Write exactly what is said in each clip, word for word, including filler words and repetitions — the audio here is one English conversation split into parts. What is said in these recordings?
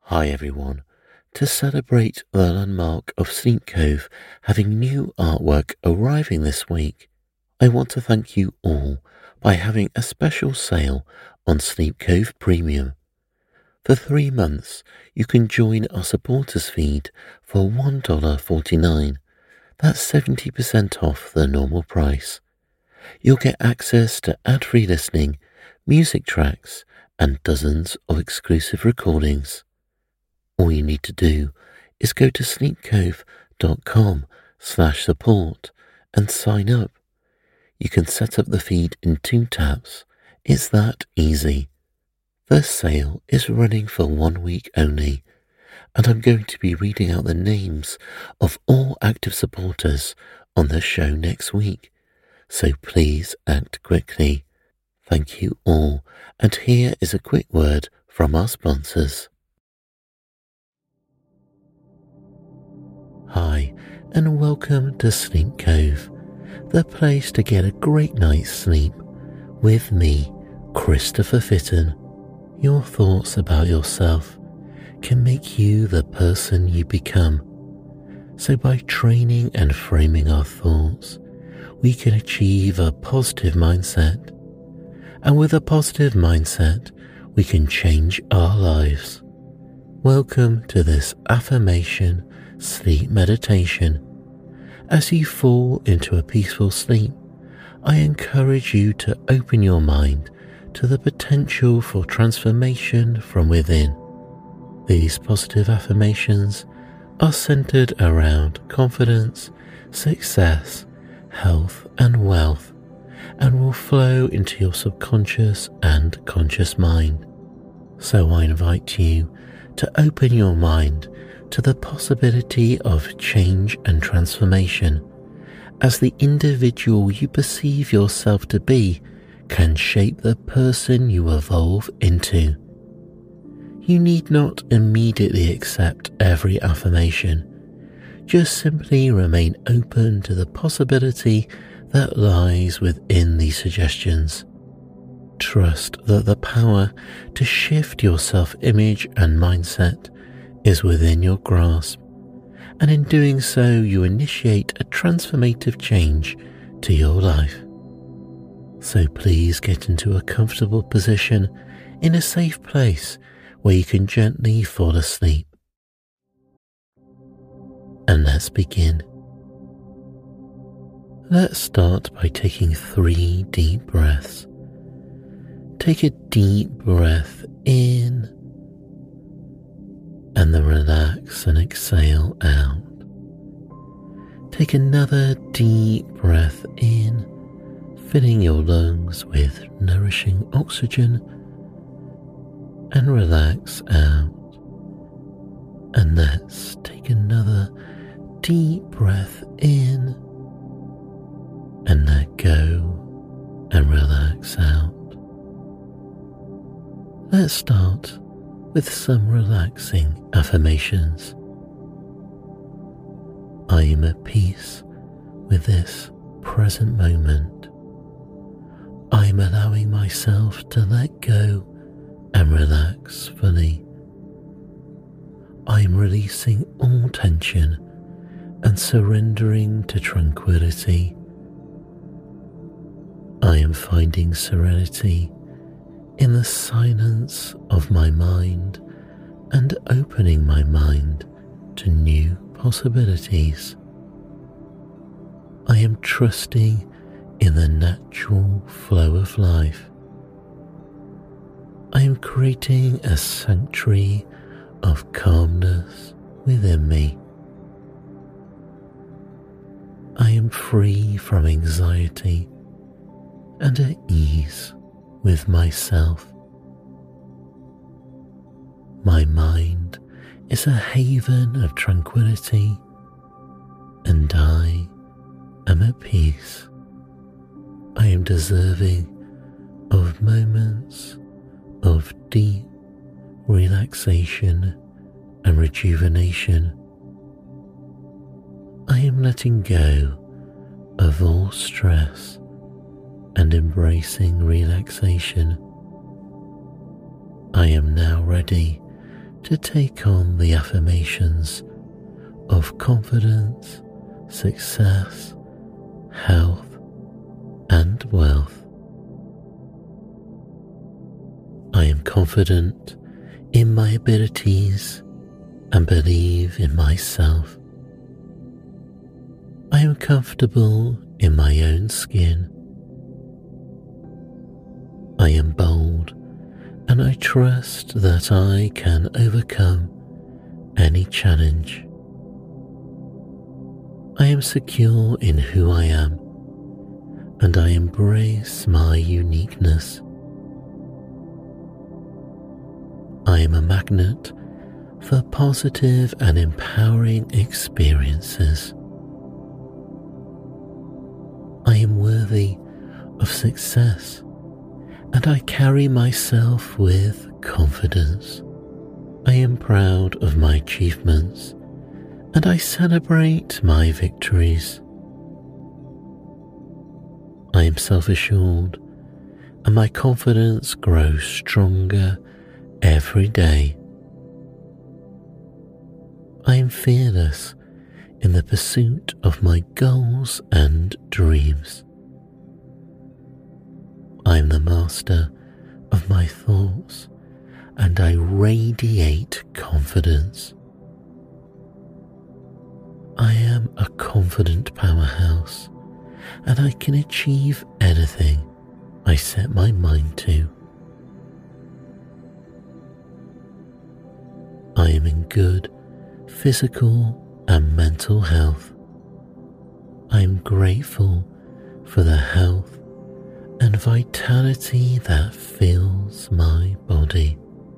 Hi everyone. To celebrate the landmark of Sleep Cove having new artwork arriving this week, I want to thank you all by having a special sale on Sleep Cove Premium. For three months, you can join our supporters feed for one dollar forty-nine. That's seventy percent off the normal price. You'll get access to ad-free listening, music tracks, and dozens of exclusive recordings. All you need to do is go to sleepcove.com slash support and sign up. You can set up the feed in two taps. It's that easy. The sale is running for one week only, and I'm going to be reading out the names of all active supporters on the show next week, so please act quickly. Thank you all, and here is a quick word from our sponsors. Hi, and welcome to Sleep Cove, the place to get a great night's sleep with me, Christopher Fitton. Your thoughts about yourself can make you the person you become. So by training and framing our thoughts, we can achieve a positive mindset. And with a positive mindset, we can change our lives. Welcome to this affirmation sleep meditation. As you fall into a peaceful sleep, I encourage you to open your mind to the potential for transformation from within. These positive affirmations are centered around confidence, success, health, and wealth, and will flow into your subconscious and conscious mind. So I invite you to open your mind to the possibility of change and transformation, as the individual you perceive yourself to be can shape the person you evolve into. You need not immediately accept every affirmation. Just simply remain open to the possibility that lies within these suggestions. Trust that the power to shift your self-image and mindset is within your grasp, and in doing so you initiate a transformative change to your life. So please get into a comfortable position in a safe place where you can gently fall asleep. And let's begin. Let's start by taking three deep breaths. Take a deep breath in, and then relax and exhale out. Take another deep breath in, filling your lungs with nourishing oxygen, and relax out. And let's take another deep breath in, and let go and relax out. Let's start with some relaxing affirmations. I am at peace with this present moment. I am allowing myself to let go and relax fully. I am releasing all tension and surrendering to tranquility. I am finding serenity in the silence of my mind and opening my mind to new possibilities. I am trusting in the natural flow of life. I am creating a sanctuary of calmness within me. I am free from anxiety and at ease with myself. My mind is a haven of tranquility, and I am at peace. I am deserving of moments of deep relaxation and rejuvenation. I am letting go of all stress and embracing relaxation. I am now ready to take on the affirmations of confidence, success, health, and wealth. I am confident in my abilities and believe in myself. I am comfortable in my own skin. I am bold, and I trust that I can overcome any challenge. I am secure in who I am, and I embrace my uniqueness. I am a magnet for positive and empowering experiences. I am worthy of success, and I carry myself with confidence. I am proud of my achievements, and I celebrate my victories. I am self-assured, and my confidence grows stronger every day. I am fearless in the pursuit of my goals and dreams. I am the master of my thoughts, and I radiate confidence. I am a confident powerhouse, and I can achieve anything I set my mind to. I am in good physical and mental health. I am grateful for the health and vitality that fills my body.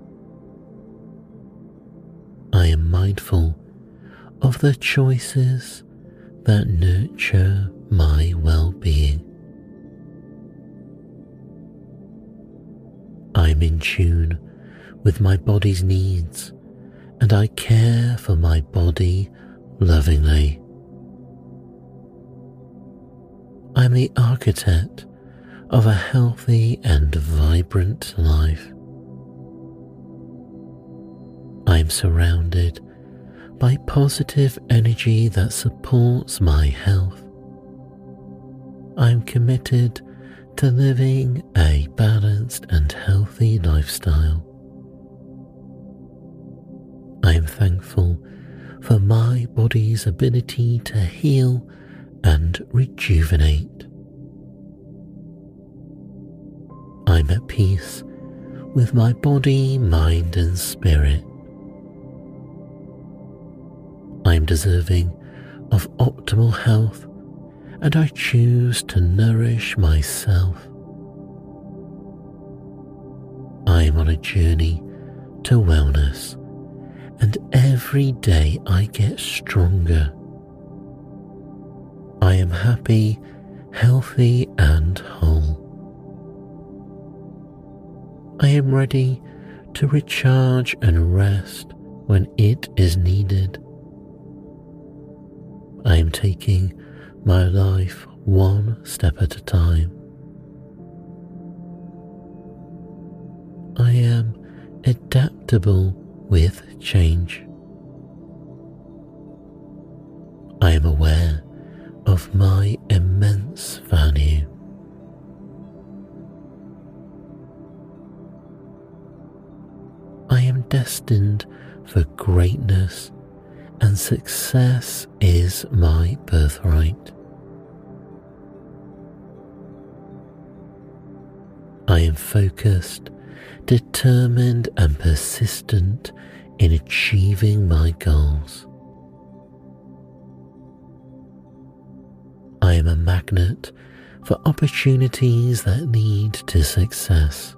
I am mindful of the choices that nurture my well-being. I am in tune with my body's needs, and I care for my body lovingly. I am the architect of a healthy and vibrant life. I am surrounded by positive energy that supports my health. I am committed to living a balanced and healthy lifestyle. I am thankful for my body's ability to heal and rejuvenate. I'm at peace with my body, mind, and spirit. I am deserving of optimal health, and I choose to nourish myself. I am on a journey to wellness, and every day I get stronger. I am happy, healthy, and whole. I am ready to recharge and rest when it is needed. I am taking my life one step at a time. I am adaptable with change. I am aware of my immense value. I am destined for greatness, and success is my birthright. I am focused, determined, and persistent in achieving my goals. I am a magnet for opportunities that lead to success.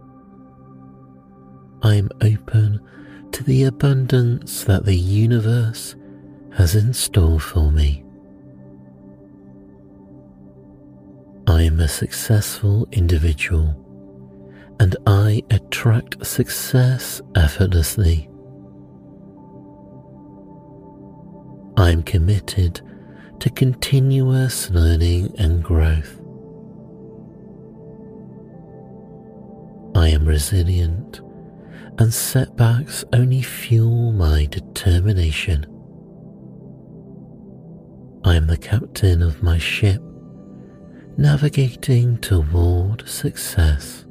I am open to the abundance that the universe has in store for me. I am a successful individual, and I attract success effortlessly. I am committed to continuous learning and growth. I am resilient, and setbacks only fuel my determination. I am the captain of my ship, navigating toward success.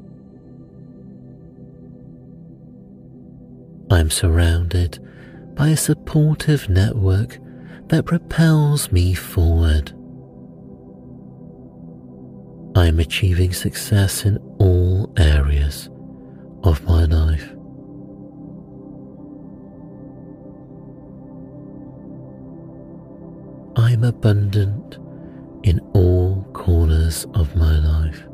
I am surrounded by a supportive network that propels me forward. I am achieving success in all areas of my life. I am abundant in all corners of my life.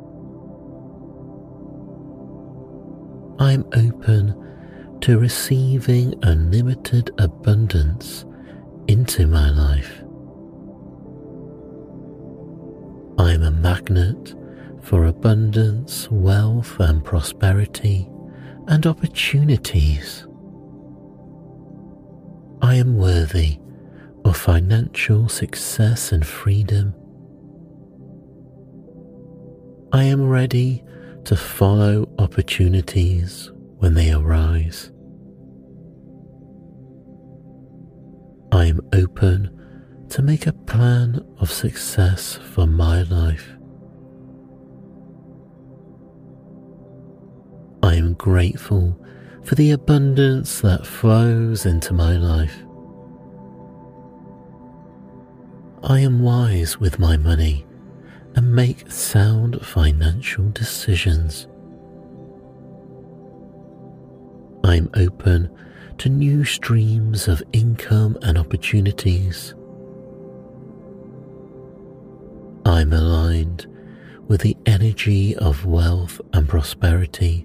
I am open to receiving unlimited abundance into my life. I am a magnet for abundance, wealth, and prosperity, and opportunities. I am worthy of financial success and freedom. I am ready to follow opportunities when they arise. I am open to make a plan of success for my life. I am grateful for the abundance that flows into my life. I am wise with my money and make sound financial decisions. I am open to new streams of income and opportunities. I am aligned with the energy of wealth and prosperity.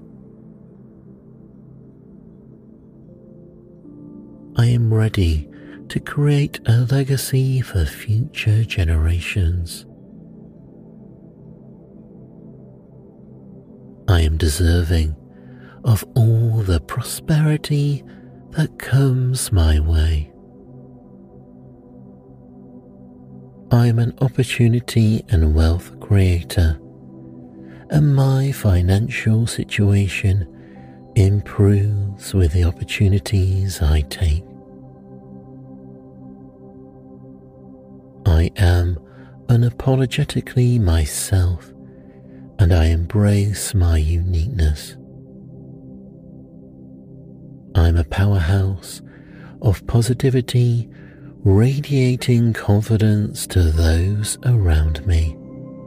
I am ready to create a legacy for future generations. I am deserving of all the prosperity that comes my way. I am an opportunity and wealth creator, and my financial situation improves with the opportunities I take. I am unapologetically myself, and I embrace my uniqueness. I'm a powerhouse of positivity, radiating confidence to those around me.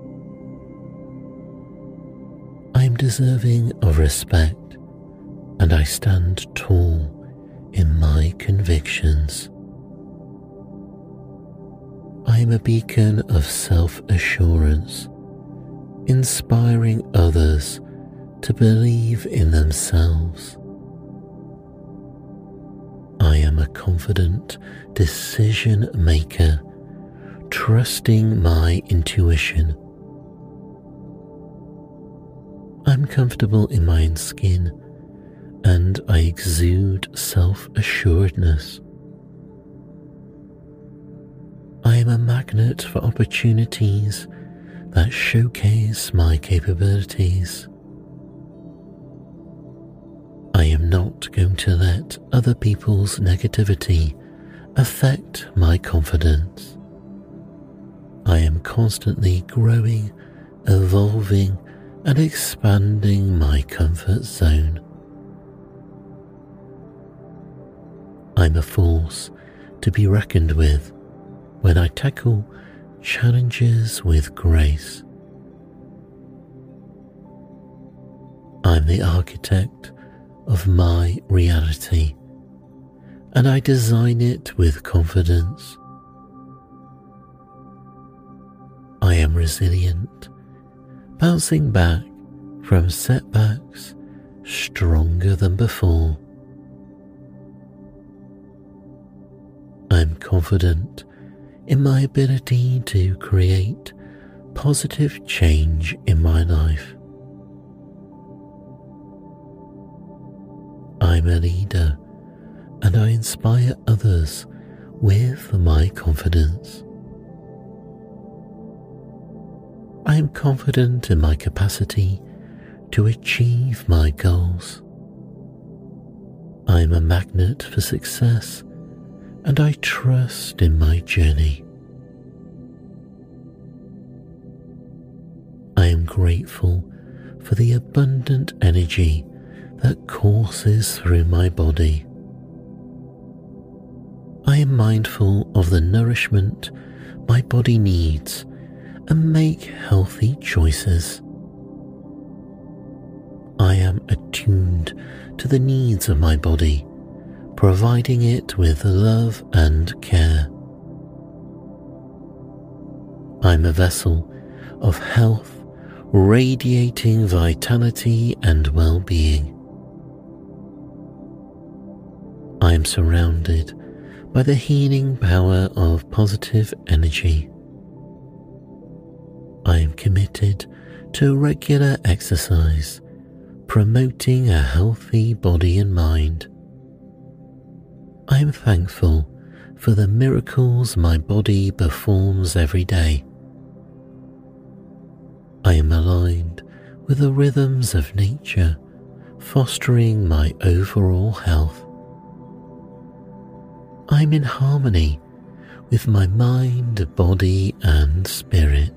I am deserving of respect, and I stand tall in my convictions. I am a beacon of self-assurance, inspiring others to believe in themselves. I am a confident decision maker, trusting my intuition. I'm comfortable in my own skin, and I exude self-assuredness. I am a magnet for opportunities that showcase my capabilities. I am not going to let other people's negativity affect my confidence. I am constantly growing, evolving, and expanding my comfort zone. I'm a force to be reckoned with when I tackle challenges with grace. I'm the architect of my reality, and I design it with confidence. I am resilient, bouncing back from setbacks stronger than before. I'm confident in my ability to create positive change in my life. I'm a leader, and I inspire others with my confidence. I am confident in my capacity to achieve my goals. I am a magnet for success, and I trust in my journey. I am grateful for the abundant energy that courses through my body. I am mindful of the nourishment my body needs and make healthy choices. I am attuned to the needs of my body, providing it with love and care. I'm a vessel of health, radiating vitality and well-being. I am surrounded by the healing power of positive energy. I am committed to regular exercise, promoting a healthy body and mind. I am thankful for the miracles my body performs every day. I am aligned with the rhythms of nature, fostering my overall health. I am in harmony with my mind, body, and spirit.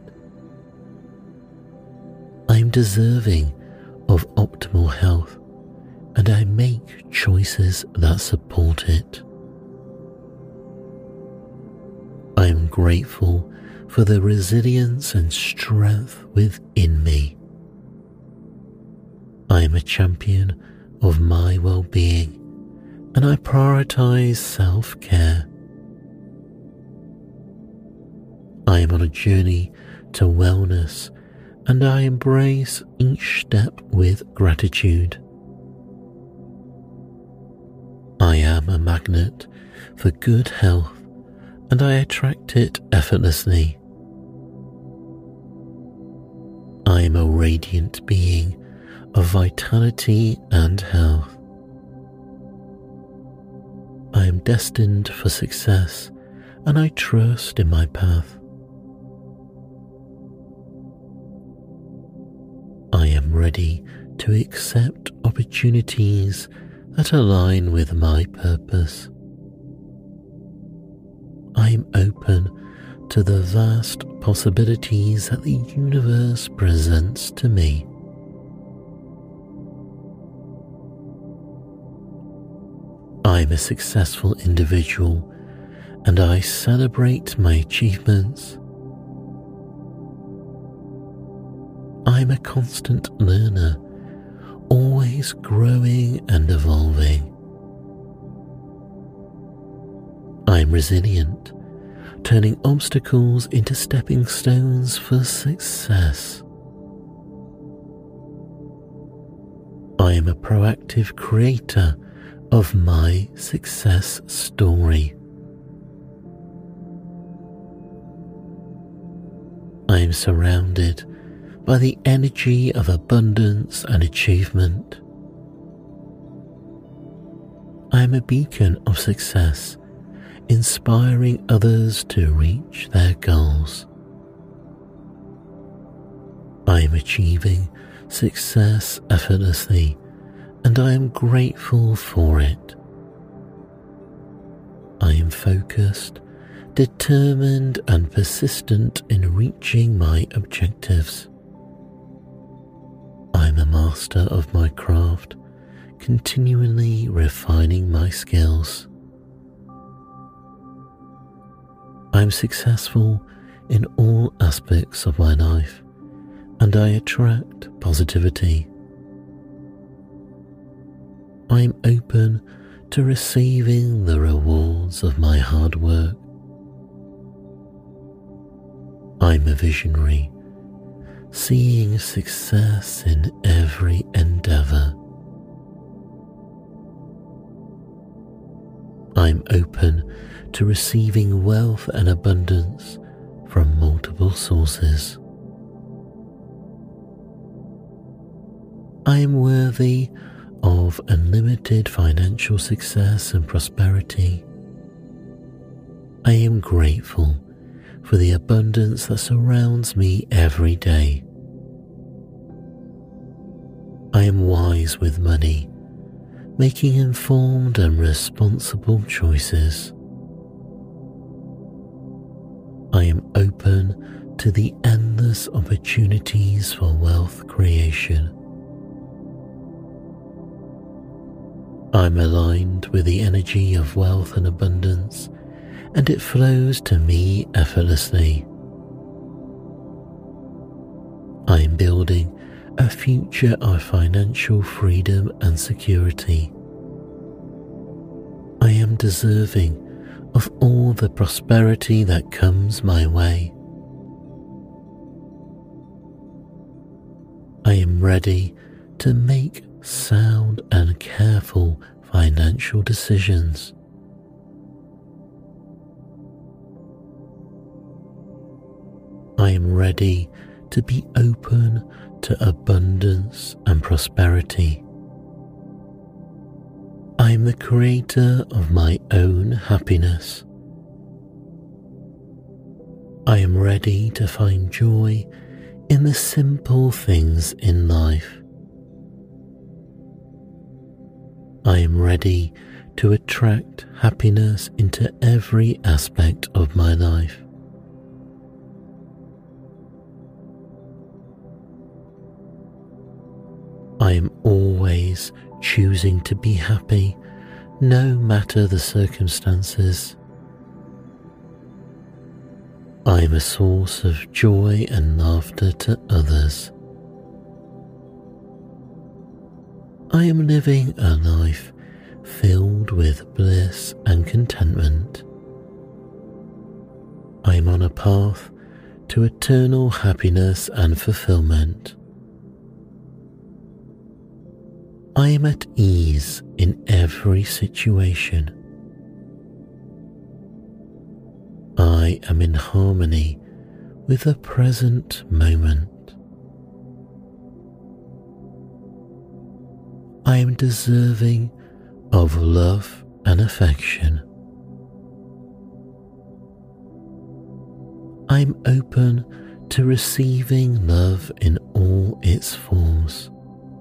I am deserving of optimal health, and I make choices that support it. I am grateful for the resilience and strength within me. I am a champion of my well-being, and I prioritize self-care. I am on a journey to wellness, and I embrace each step with gratitude. I am a magnet for good health, and I attract it effortlessly. I am a radiant being of vitality and health. I am destined for success, and I trust in my path. I am ready to accept opportunities that align with my purpose. I am open to the vast possibilities that the universe presents to me. I am a successful individual, and I celebrate my achievements. I am a constant learner, always growing and evolving. I am resilient, turning obstacles into stepping stones for success. I am a proactive creator of my success story. I am surrounded by the energy of abundance and achievement. I am a beacon of success, inspiring others to reach their goals. I am achieving success effortlessly, and I am grateful for it. I am focused, determined, and persistent in reaching my objectives. I am a master of my craft, continually refining my skills. I am successful in all aspects of my life, and I attract positivity. I am open to receiving the rewards of my hard work. I am a visionary, seeing success in every endeavor. I am open to receiving wealth and abundance from multiple sources. I am worthy of unlimited financial success and prosperity. I am grateful for the abundance that surrounds me every day. I am wise with money, making informed and responsible choices. I am open to the endless opportunities for wealth creation. I'm aligned with the energy of wealth and abundance, and it flows to me effortlessly. I am building a future of financial freedom and security. I am deserving of all the prosperity that comes my way. I am ready to make sound and careful financial decisions. I am ready to be open to abundance and prosperity. I am the creator of my own happiness. I am ready to find joy in the simple things in life. I am ready to attract happiness into every aspect of my life. I am always choosing to be happy, no matter the circumstances. I am a source of joy and laughter to others. I am living a life filled with bliss and contentment. I am on a path to eternal happiness and fulfillment. I am at ease in every situation. I am in harmony with the present moment. I am deserving of love and affection. I am open to receiving love in all its forms.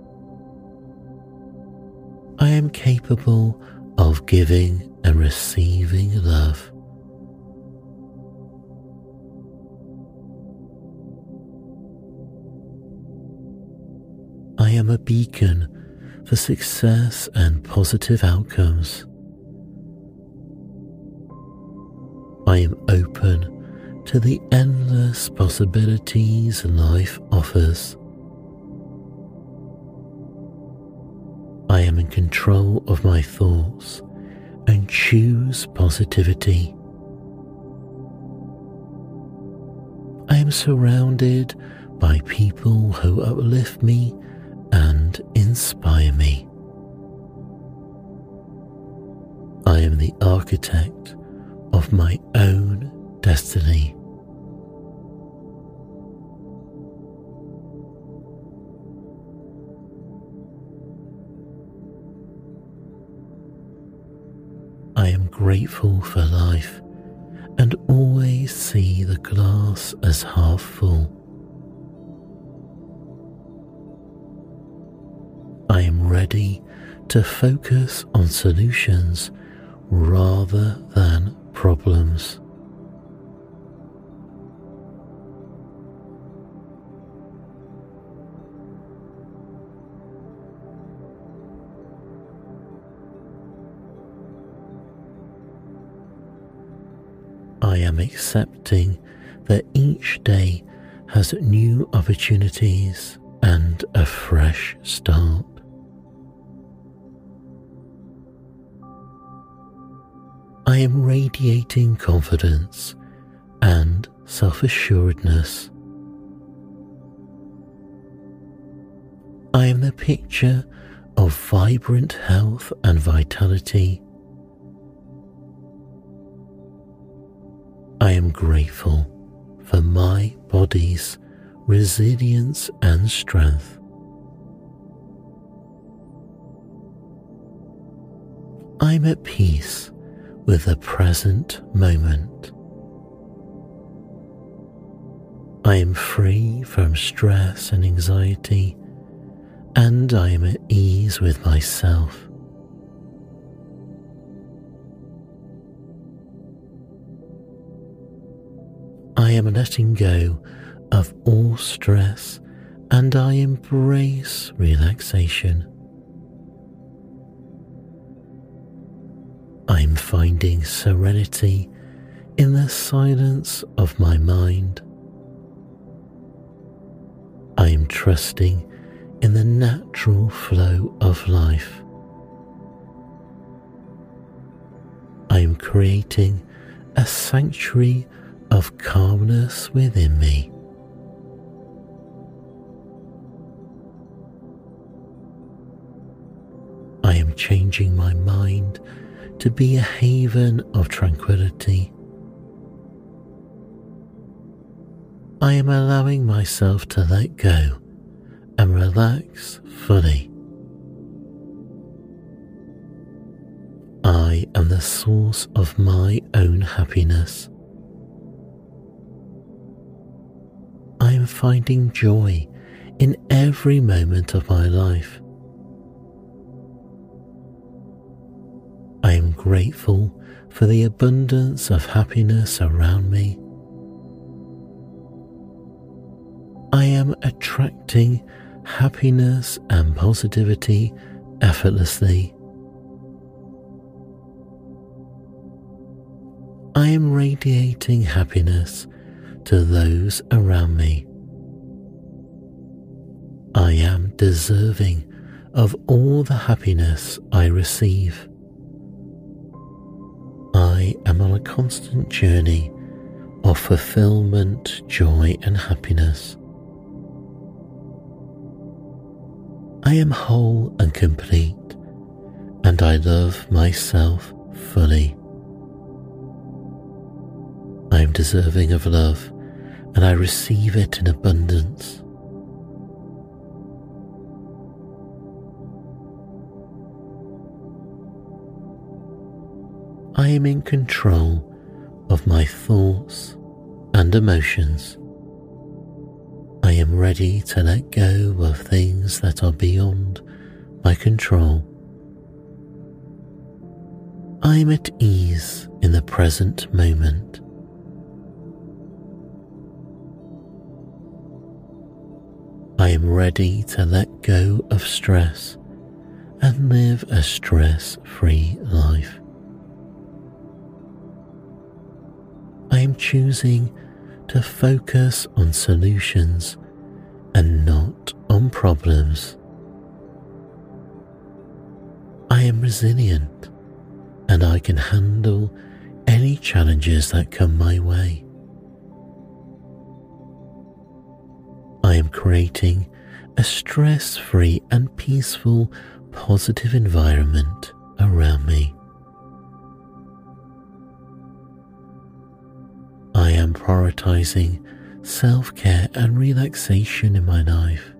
I am capable of giving and receiving love. I am a beacon for success and positive outcomes. I am open to the endless possibilities life offers. I am in control of my thoughts and choose positivity. I am surrounded by people who uplift me and inspire me. I am the architect of my own destiny. I am grateful for life and always see the glass as half full. I am ready to focus on solutions rather than problems. I am accepting that each day has new opportunities and a fresh start. I am radiating confidence and self-assuredness. I am the picture of vibrant health and vitality. I am grateful for my body's resilience and strength. I'm at peace with the present moment. I am free from stress and anxiety, and I am at ease with myself. am letting go of all stress and I embrace relaxation. I'm finding serenity in the silence of my mind. I am trusting in the natural flow of life. I am creating a sanctuary of calmness within me. I am changing my mind to be a haven of tranquility. I am allowing myself to let go and relax fully. I am the source of my own happiness. I am finding joy in every moment of my life. I am grateful for the abundance of happiness around me. I am attracting happiness and positivity effortlessly. I am radiating happiness to those around me. I am deserving of all the happiness I receive. I am on a constant journey of fulfillment, joy, and happiness. I am whole and complete, and I love myself fully. I am deserving of love, and I receive it in abundance. I am in control of my thoughts and emotions. I am ready to let go of things that are beyond my control. I am at ease in the present moment. I am ready to let go of stress and live a stress-free life. I am choosing to focus on solutions and not on problems. I am resilient and I can handle any challenges that come my way. I am creating a stress-free and peaceful, positive environment around me. I am prioritizing self-care and relaxation in my life.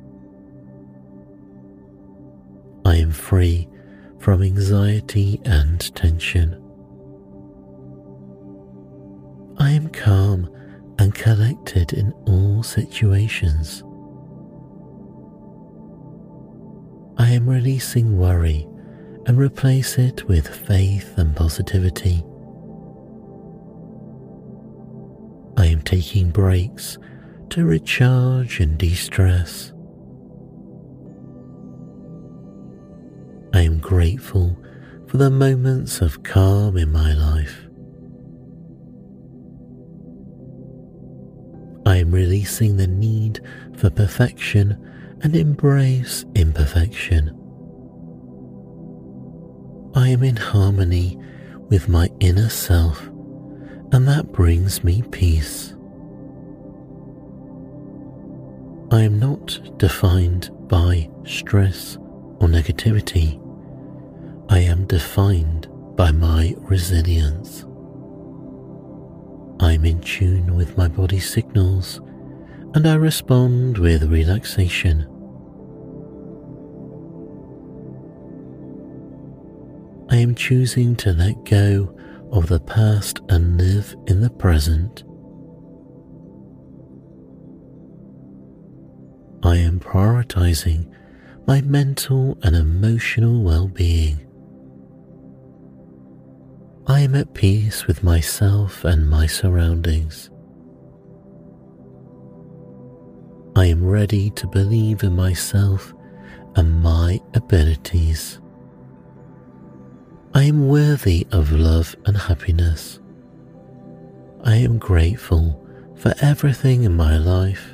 I am free from anxiety and tension. I am calm and collected in all situations. I am releasing worry and replace it with faith and positivity. I am taking breaks to recharge and de-stress. I am grateful for the moments of calm in my life. I am releasing the need for perfection and embrace imperfection. I am in harmony with my inner self, and that brings me peace. I am not defined by stress or negativity. I am defined by my resilience. I am in tune with my body's signals, and I respond with relaxation. I am choosing to let go of the past and live in the present. I am prioritizing my mental and emotional well-being. I am at peace with myself and my surroundings. I am ready to believe in myself and my abilities. I am worthy of love and happiness. I am grateful for everything in my life.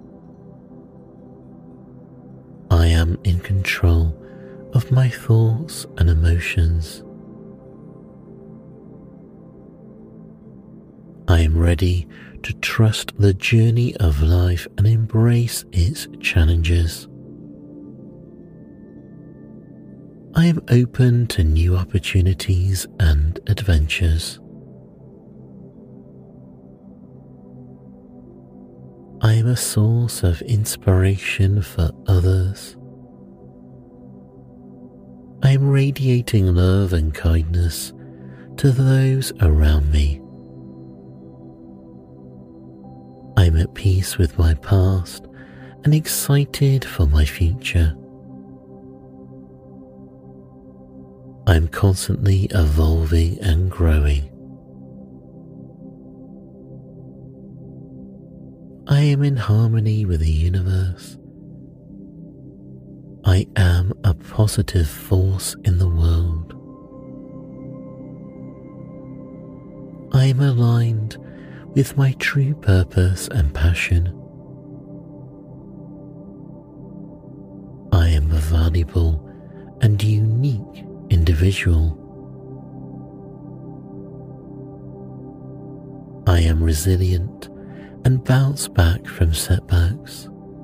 I am in control of my thoughts and emotions. I am ready to trust the journey of life and embrace its challenges. I am open to new opportunities and adventures. I am a source of inspiration for others. I am radiating love and kindness to those around me. I am at peace with my past and excited for my future. I am constantly evolving and growing. I am in harmony with the universe. I am a positive force in the world. I am aligned with my true purpose and passion. I am a valuable and unique individual. I am resilient and bounce back from setbacks.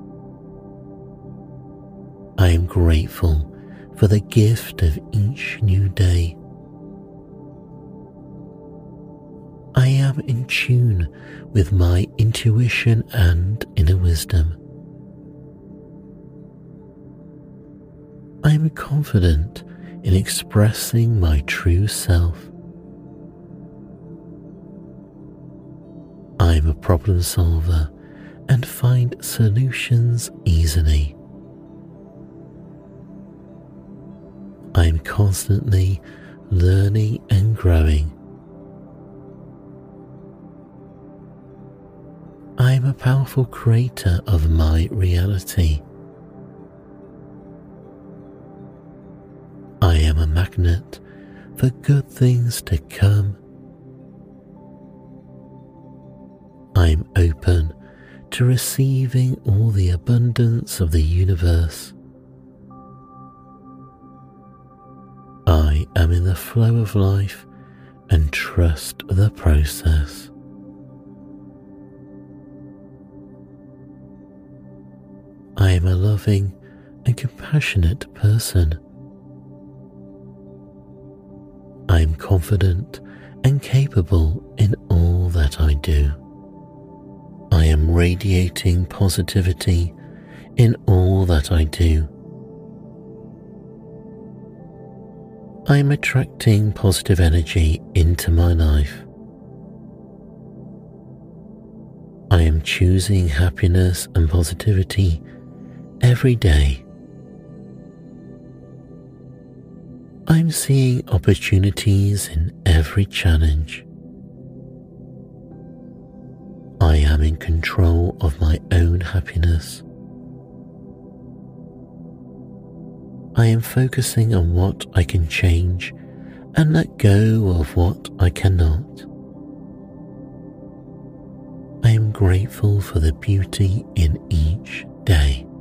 I am grateful for the gift of each new day. I am in tune with my intuition and inner wisdom. I am confident in expressing my true self. I am a problem solver and find solutions easily. I am constantly learning and growing. I am a powerful creator of my reality. I am a magnet for good things to come. I am open to receiving all the abundance of the universe. I am in the flow of life and trust the process. I am a loving and compassionate person. I am confident and capable in all that I do. I am radiating positivity in all that I do. I am attracting positive energy into my life. I am choosing happiness and positivity every day. I'm seeing opportunities in every challenge. I am in control of my own happiness. I am focusing on what I can change and let go of what I cannot. I am grateful for the beauty in each day.